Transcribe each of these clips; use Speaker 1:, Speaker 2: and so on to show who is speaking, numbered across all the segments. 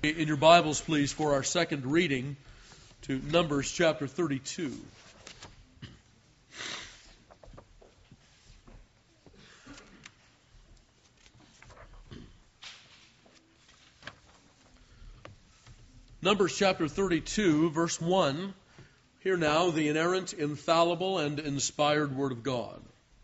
Speaker 1: In your Bibles, please, for our second reading to Numbers chapter 32. Numbers chapter 32, verse 1. Hear now the inerrant, infallible, and inspired Word of God.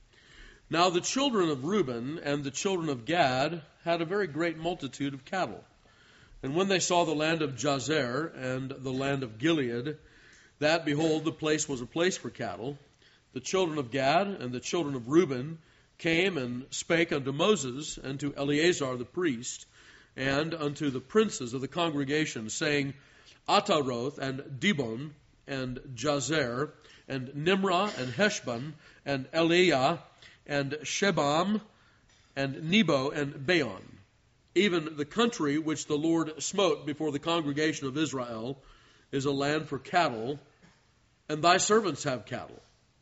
Speaker 1: Now the children of Reuben and the children of Gad had a very great multitude of cattle. And when they saw the land of Jazer and the land of Gilead, that, behold, the place was a place for cattle, the children of Gad and the children of Reuben came and spake unto Moses and to Eleazar the priest, and unto the princes of the congregation, saying, Ataroth and Dibon and Jazer and Nimrah and Heshbon and Eliah and Shebam and Nebo and Baon, even the country which the Lord smote before the congregation of Israel, is a land for cattle, and thy servants have cattle.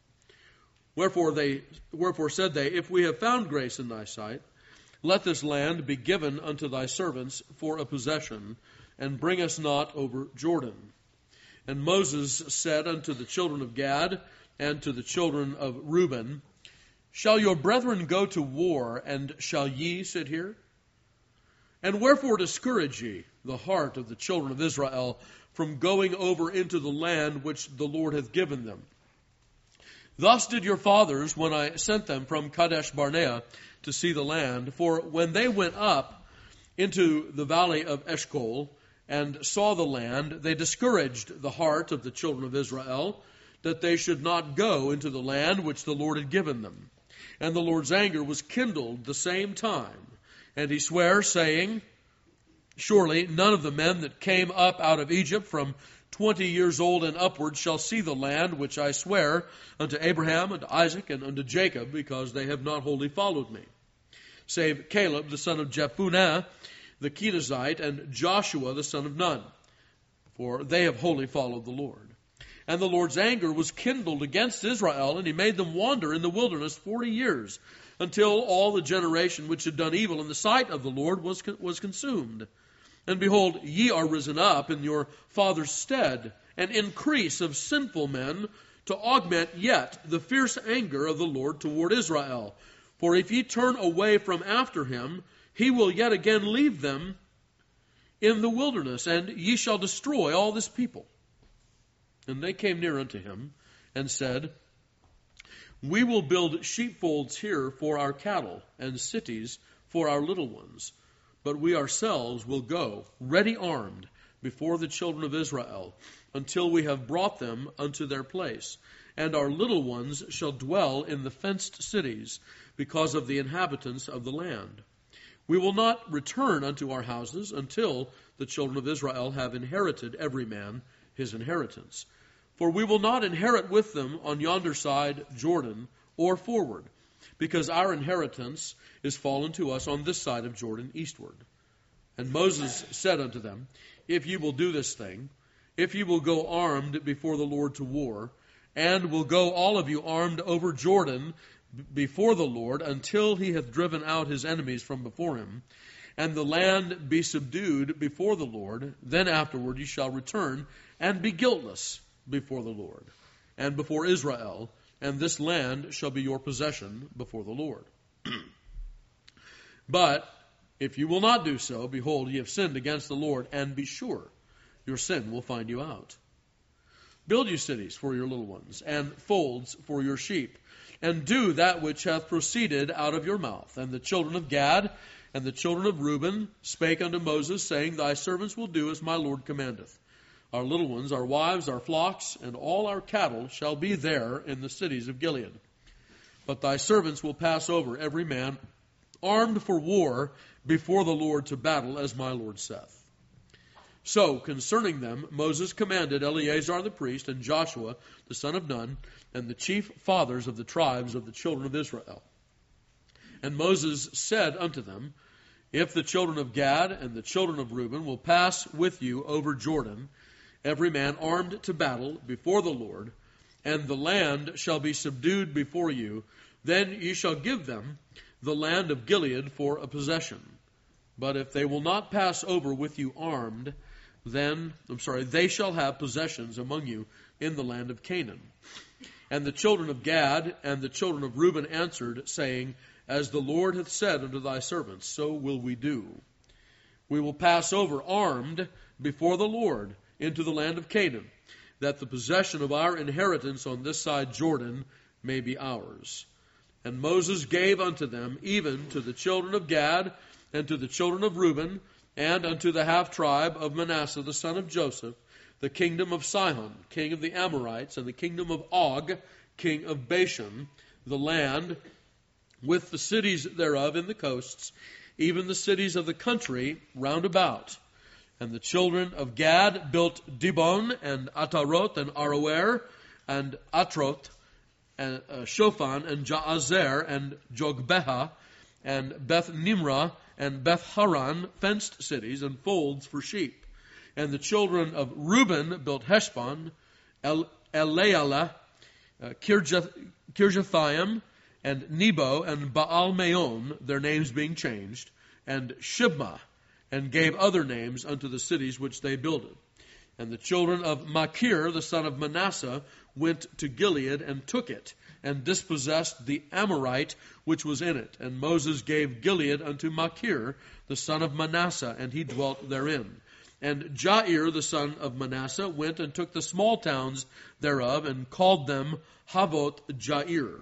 Speaker 1: Wherefore said they, If we have found grace in thy sight, let this land be given unto thy servants for a possession, and bring us not over Jordan. And Moses said unto the children of Gad and to the children of Reuben, Shall your brethren go to war, and shall ye sit here? And wherefore discourage ye the heart of the children of Israel from going over into the land which the Lord hath given them? Thus did your fathers when I sent them from Kadesh Barnea to see the land. For when they went up into the valley of Eshcol and saw the land, they discouraged the heart of the children of Israel, that they should not go into the land which the Lord had given them. And the Lord's anger was kindled the same time. And he sware, saying, Surely none of the men that came up out of Egypt from 20 years old and upward shall see the land which I swear unto Abraham, and Isaac, and unto Jacob, because they have not wholly followed me. Save Caleb the son of Jephunneh, the Kenizzite, and Joshua the son of Nun, for they have wholly followed the Lord. And the Lord's anger was kindled against Israel, and he made them wander in the wilderness 40 years, until all the generation which had done evil in the sight of the Lord was consumed. And behold, ye are risen up in your father's stead, an increase of sinful men, to augment yet the fierce anger of the Lord toward Israel. For if ye turn away from after him, he will yet again leave them in the wilderness, and ye shall destroy all this people. And they came near unto him, and said, We will build sheepfolds here for our cattle, and cities for our little ones. But we ourselves will go, ready armed, before the children of Israel, until we have brought them unto their place. And our little ones shall dwell in the fenced cities, because of the inhabitants of the land. We will not return unto our houses until the children of Israel have inherited every man his inheritance. For we will not inherit with them on yonder side Jordan, or forward, because our inheritance is fallen to us on this side of Jordan eastward. And Moses said unto them, If ye will do this thing, if ye will go armed before the Lord to war, and will go all of you armed over Jordan before the Lord, until he hath driven out his enemies from before him, and the land be subdued before the Lord, then afterward ye shall return, and be guiltless before the Lord, and before Israel, and this land shall be your possession before the Lord. But if you will not do so, behold, ye have sinned against the Lord, and be sure your sin will find you out. Build you cities for your little ones, and folds for your sheep, and do that which hath proceeded out of your mouth. And the children of Gad and the children of Reuben spake unto Moses, saying, Thy servants will do as my Lord commandeth. Our little ones, our wives, our flocks, and all our cattle shall be there in the cities of Gilead. But thy servants will pass over, every man armed for war before the Lord to battle, as my Lord saith. So concerning them Moses commanded Eleazar the priest, and Joshua the son of Nun, and the chief fathers of the tribes of the children of Israel. And Moses said unto them, If the children of Gad and the children of Reuben will pass with you over Jordan, every man armed to battle before the Lord, and the land shall be subdued before you, then ye shall give them the land of Gilead for a possession. But if they will not pass over with you armed, they shall have possessions among you in the land of Canaan. And the children of Gad and the children of Reuben answered, saying, As the Lord hath said unto thy servants, so will we do. We will pass over armed before the Lord into the land of Canaan, that the possession of our inheritance on this side Jordan may be ours. And Moses gave unto them, even to the children of Gad, and to the children of Reuben, and unto the half-tribe of Manasseh the son of Joseph, the kingdom of Sihon, king of the Amorites, and the kingdom of Og, king of Bashan, the land with the cities thereof in the coasts, even the cities of the country round about. And the children of Gad built Dibon, and Ataroth, and Aroer, and Atroth, and Shophan, and Jaazer, and Jogbeha, and Beth Nimrah, and Beth Haran, fenced cities, and folds for sheep. And the children of Reuben built Heshbon, Elealeh, Kirjathaim, and Nebo, and Baal-Meon, their names being changed, and Shibmah, and gave other names unto the cities which they builded. And the children of Machir, the son of Manasseh, went to Gilead and took it, and dispossessed the Amorite which was in it. And Moses gave Gilead unto Machir, the son of Manasseh, and he dwelt therein. And Jair, the son of Manasseh, went and took the small towns thereof, and called them Havoth Jair.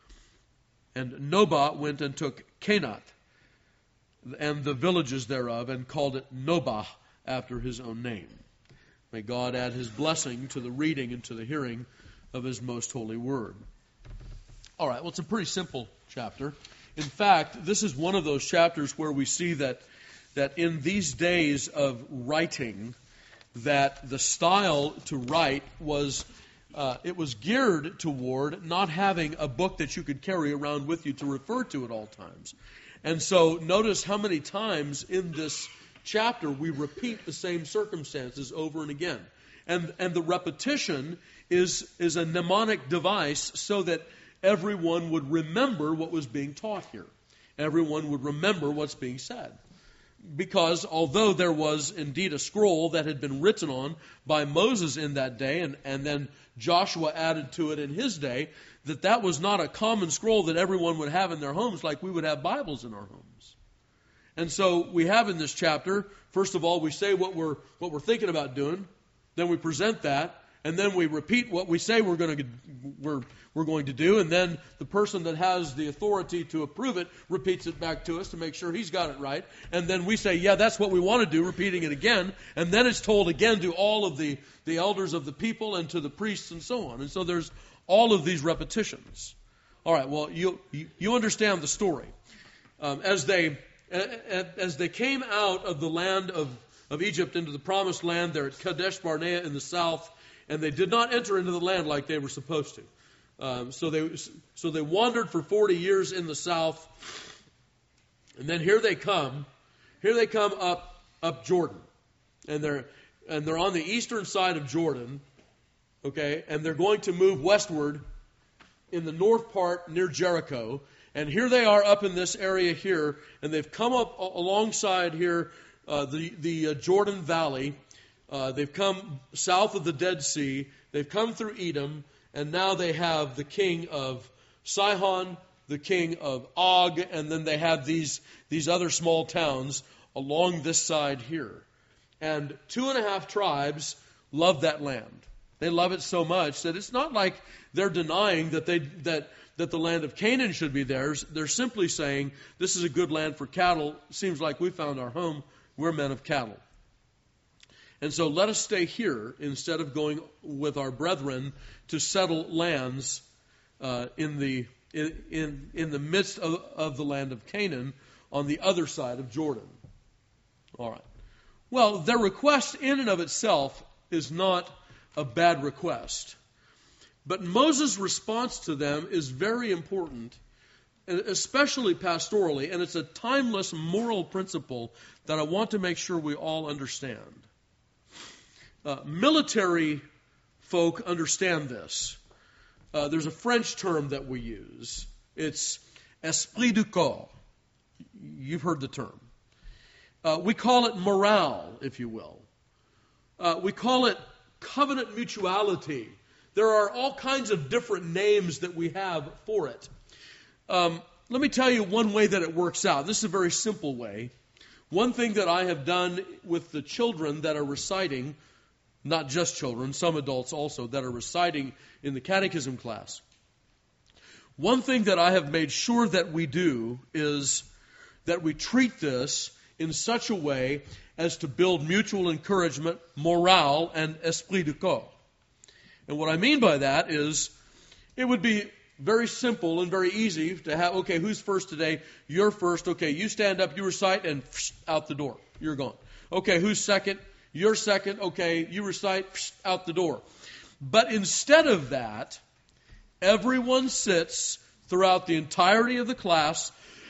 Speaker 1: And Nobah went and took Canath, and the villages thereof, and called it Nobah, after his own name. May God add his blessing to the reading and to the hearing of his most holy word. All right, well, it's a pretty simple chapter. In fact, this is one of those chapters where we see that in these days of writing, that the style to write was geared toward not having a book that you could carry around with you to refer to at all times. And so notice how many times in this chapter we repeat the same circumstances over and again. And the repetition is a mnemonic device so that everyone would remember what was being taught here. Everyone would remember what's being said. Because although there was indeed a scroll that had been written on by Moses in that day, and then Joshua added to it in his day, that was not a common scroll that everyone would have in their homes like we would have Bibles in our homes. And so we have in this chapter, first of all, we say what we're thinking about doing, then we present that, and then we repeat what we say we're going to do, and then the person that has the authority to approve it repeats it back to us to make sure he's got it right, and then we say, yeah, that's what we want to do, repeating it again, and then it's told again to all of the elders of the people and to the priests and so on. And so there's all of these repetitions. All right, well, you understand the story. As they came out of the land of Egypt into the promised land, they're at Kadesh Barnea in the south, and they did not enter into the land like they were supposed to. So they wandered for 40 years in the south, and then here they come up Jordan, and they're on the eastern side of Jordan, okay, and they're going to move westward in the north part near Jericho, and here they are up in this area here, and they've come up alongside here the Jordan Valley. They've come south of the Dead Sea. They've come through Edom, and now they have the king of Sihon, the king of Og, and then they have these other small towns along this side here. And 2.5 tribes love that land. They love it so much that it's not like they're denying that the land of Canaan should be theirs. They're simply saying, this is a good land for cattle. Seems like we found our home. We're men of cattle. And so let us stay here instead of going with our brethren to settle lands in the midst of the land of Canaan on the other side of Jordan. All right. Well, their request in and of itself is not a bad request. But Moses' response to them is very important, especially pastorally, and it's a timeless moral principle that I want to make sure we all understand. Military folk understand this. There's a French term that we use. It's esprit du corps. You've heard the term. We call it morale, if you will. We call it covenant mutuality. There are all kinds of different names that we have for it. Let me tell you one way that it works out. This is a very simple way. One thing that I have done with the children that are reciting, not just children, some adults also, that are reciting in the catechism class. One thing that I have made sure that we do is that we treat this in such a way as to build mutual encouragement, morale, and esprit de corps. And what I mean by that is it would be very simple and very easy to have, okay, who's first today? You're first. Okay, you stand up, you recite, and out the door. You're gone. Okay, who's second? You're second. Okay, you recite, out the door. But instead of that, everyone sits throughout the entirety of the class,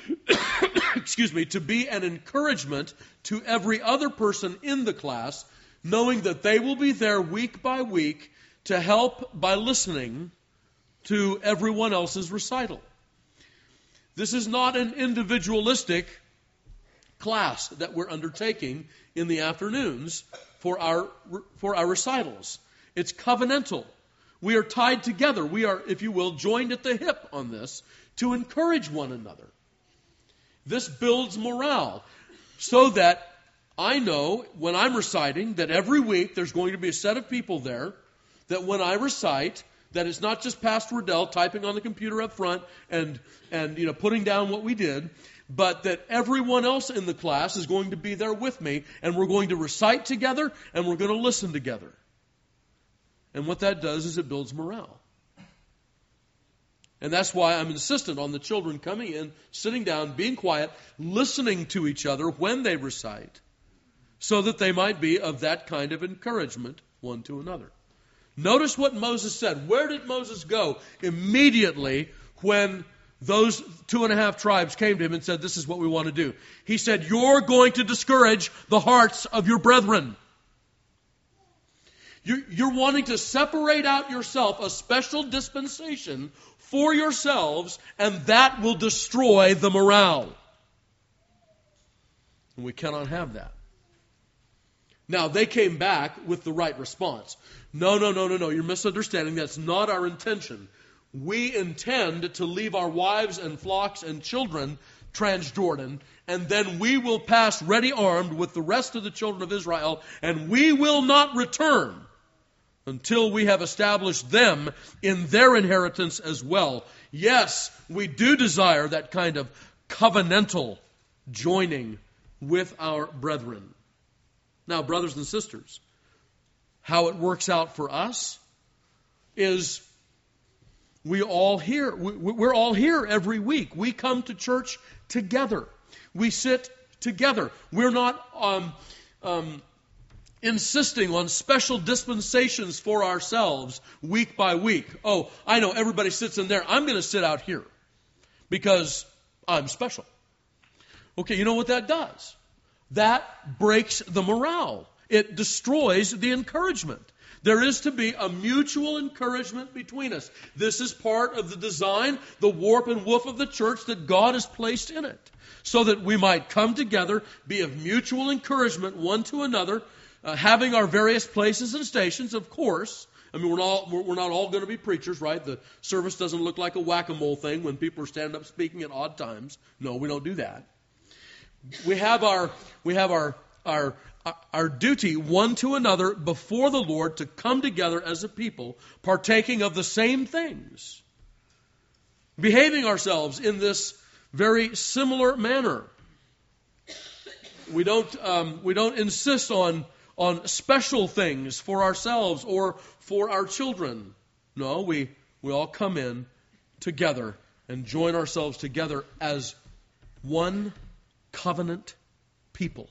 Speaker 1: to be an encouragement to every other person in the class, knowing that they will be there week by week to help by listening to everyone else's recital. This is not an individualistic class that we're undertaking in the afternoons for our recitals. It's covenantal. We are tied together. We are, if you will, joined at the hip on this to encourage one another. This builds morale so that I know when I'm reciting that every week there's going to be a set of people there that when I recite, that it's not just Pastor Riddell typing on the computer up front and putting down what we did, but that everyone else in the class is going to be there with me, and we're going to recite together, and we're going to listen together. And what that does is it builds morale. And that's why I'm insistent on the children coming in, sitting down, being quiet, listening to each other when they recite, so that they might be of that kind of encouragement one to another. Notice what Moses said. Where did Moses go immediately when those 2.5 tribes came to him and said, this is what we want to do? He said, you're going to discourage the hearts of your brethren. You're wanting to separate out yourself a special dispensation for yourselves, and that will destroy the morale. And we cannot have that. Now, they came back with the right response. No, you're misunderstanding. That's not our intention. We intend to leave our wives and flocks and children Transjordan, and then we will pass ready armed with the rest of the children of Israel, and we will not return until we have established them in their inheritance as well. Yes, we do desire that kind of covenantal joining with our brethren. Now, brothers and sisters, how it works out for us is we're all here every week. We come to church together. We sit together. We're not insisting on special dispensations for ourselves week by week. Oh, I know everybody sits in there. I'm going to sit out here because I'm special. Okay, you know what that does? That breaks the morale. It destroys the encouragement. There is to be a mutual encouragement between us. This is part of the design, the warp and woof of the church that God has placed in it, so that we might come together, be of mutual encouragement one to another, having our various places and stations, of course. I mean, we're not all going to be preachers, right? The service doesn't look like a whack-a-mole thing when people are standing up speaking at odd times. No, we don't do that. We have our duty one to another before the Lord to come together as a people, partaking of the same things, behaving ourselves in this very similar manner. We don't insist on special things for ourselves or for our children. No, we all come in together and join ourselves together as one covenant people.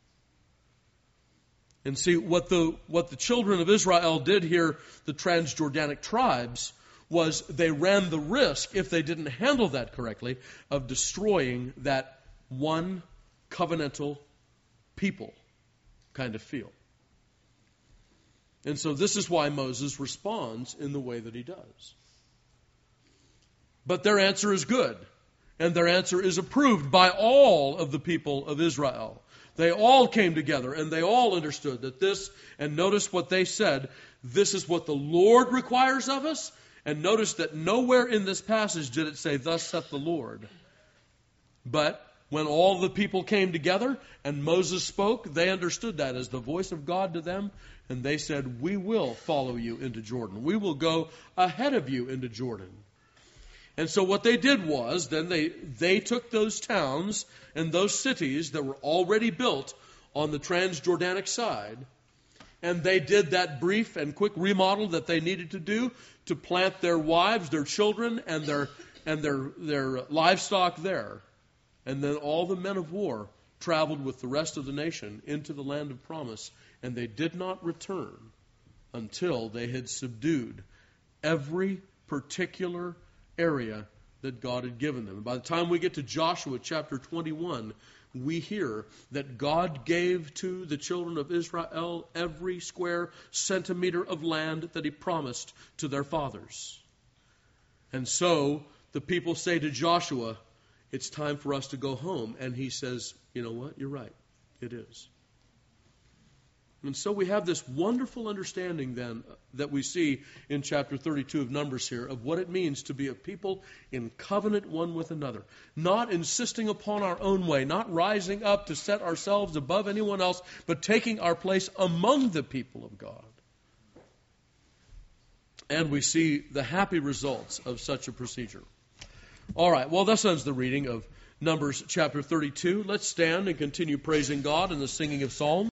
Speaker 1: And see, what the children of Israel did here, the Transjordanic tribes, was they ran the risk, if they didn't handle that correctly, of destroying that one covenantal people kind of feel. And so this is why Moses responds in the way that he does. But their answer is good, and their answer is approved by all of the people of Israel. They all came together, and they all understood that this, and notice what they said, this is what the Lord requires of us. And notice that nowhere in this passage did it say, thus saith the Lord. But when all the people came together and Moses spoke, they understood that as the voice of God to them, and they said, we will follow you into Jordan. We will go ahead of you into Jordan. And so what they did was, then they took those towns and those cities that were already built on the Transjordanic side, and they did that brief and quick remodel that they needed to do to plant their wives, their children, and their livestock there. And then all the men of war traveled with the rest of the nation into the land of promise, and they did not return until they had subdued every particular area that God had given them. And by the time we get to Joshua chapter 21, we hear that God gave to the children of Israel every square centimeter of land that He promised to their fathers. And so the people say to Joshua, it's time for us to go home. And he says, you know what? You're right. It is. And so we have this wonderful understanding then that we see in chapter 32 of Numbers here of what it means to be a people in covenant one with another. Not insisting upon our own way, not rising up to set ourselves above anyone else, but taking our place among the people of God. And we see the happy results of such a procedure. All right, well, this ends the reading of Numbers chapter 32. Let's stand and continue praising God in the singing of psalms.